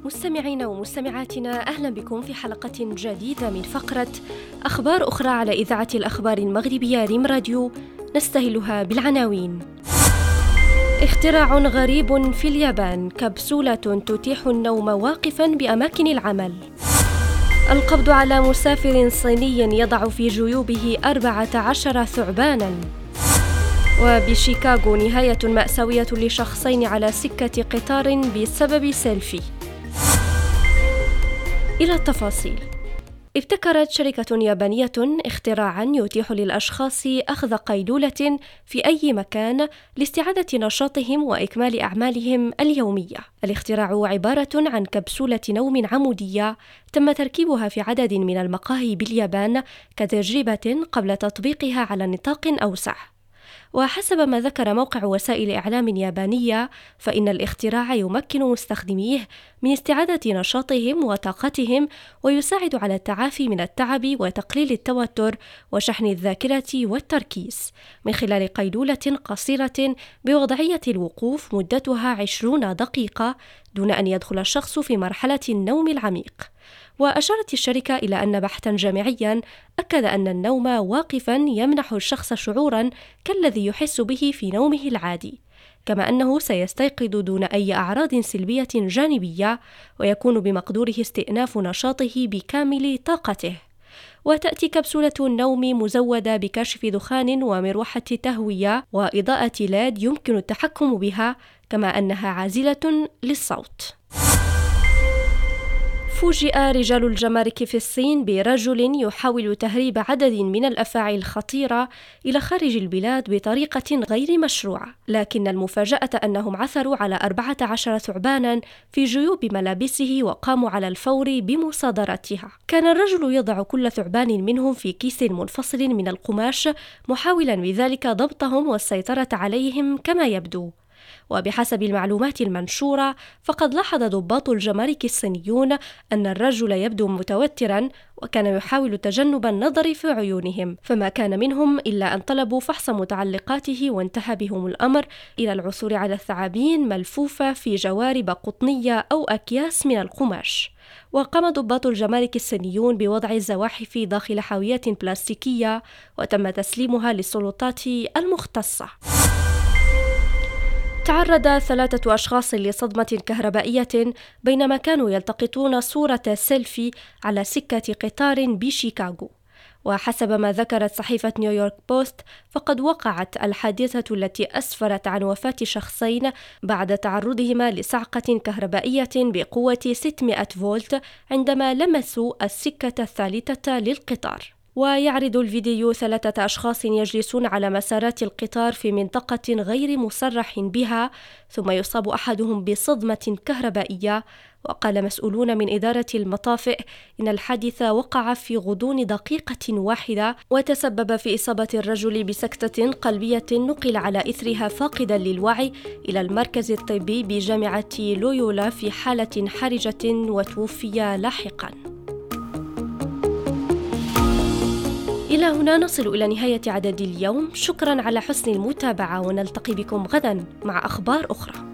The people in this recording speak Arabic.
مستمعينا ومستمعاتنا، أهلا بكم في حلقة جديدة من فقرة أخبار أخرى على إذاعة الأخبار المغربية ريم راديو، نستهلها بالعناوين. اختراع غريب في اليابان، كبسولة تتيح النوم واقفاً بأماكن العمل. القبض على مسافر صيني يضع في جيوبه 14 ثعباناً. وبشيكاغو نهاية مأساوية لشخصين على سكة قطار بسبب سيلفي. إلى التفاصيل. ابتكرت شركة يابانية اختراعاً يتيح للأشخاص أخذ قيلولة في أي مكان لاستعادة نشاطهم وإكمال أعمالهم اليومية. الاختراع عبارة عن كبسولة نوم عمودية تم تركيبها في عدد من المقاهي باليابان كتجربة قبل تطبيقها على نطاق أوسع. وحسب ما ذكر موقع وسائل إعلام يابانية، فإن الاختراع يمكن مستخدميه من استعادة نشاطهم وطاقتهم، ويساعد على التعافي من التعب وتقليل التوتر وشحن الذاكرة والتركيز من خلال قيلولة قصيرة بوضعية الوقوف مدتها 20 دقيقة دون أن يدخل الشخص في مرحلة النوم العميق. وأشارت الشركة إلى أن بحثاً جامعياً أكد أن النوم واقفاً يمنح الشخص شعوراً كالذي يحس به في نومه العادي، كما أنه سيستيقظ دون أي أعراض سلبية جانبية، ويكون بمقدوره استئناف نشاطه بكامل طاقته. وتأتي كبسولة النوم مزودة بكشف دخان ومروحة تهوية وإضاءة ليد يمكن التحكم بها، كما أنها عازلة للصوت. فوجئ رجال الجمارك في الصين برجل يحاول تهريب عدد من الأفاعي الخطيرة إلى خارج البلاد بطريقة غير مشروعة، لكن المفاجأة أنهم عثروا على 14 ثعبانا في جيوب ملابسه وقاموا على الفور بمصادرتها. كان الرجل يضع كل ثعبان منهم في كيس منفصل من القماش، محاولا بذلك ضبطهم والسيطرة عليهم كما يبدو. وبحسب المعلومات المنشورة، فقد لاحظ ضباط الجمارك الصينيون أن الرجل يبدو متوتراً وكان يحاول تجنب النظر في عيونهم، فما كان منهم إلا أن طلبوا فحص متعلقاته، وانتهى بهم الأمر إلى العثور على الثعابين ملفوفة في جوارب قطنية أو أكياس من القماش. وقام ضباط الجمارك الصينيون بوضع الزواحف داخل حاويات بلاستيكية وتم تسليمها للسلطات المختصة. تعرض 3 أشخاص لصدمة كهربائية بينما كانوا يلتقطون صورة سيلفي على سكة قطار بشيكاغو. وحسب ما ذكرت صحيفة نيويورك بوست، فقد وقعت الحادثة التي أسفرت عن وفاة شخصين بعد تعرضهما لصعقة كهربائية بقوة 600 فولت عندما لمسوا السكة الثالثة للقطار. ويعرض الفيديو 3 أشخاص يجلسون على مسارات القطار في منطقة غير مصرح بها، ثم يصاب أحدهم بصدمة كهربائية. وقال مسؤولون من إدارة المطافئ إن الحادث وقع في غضون دقيقة واحدة، وتسبب في إصابة الرجل بسكتة قلبية نقل على إثرها فاقدا للوعي إلى المركز الطبي بجامعة لويولا في حالة حرجة، وتوفي لاحقا. إلى هنا نصل إلى نهاية عدد اليوم. شكرا على حسن المتابعة، ونلتقي بكم غدا مع أخبار أخرى.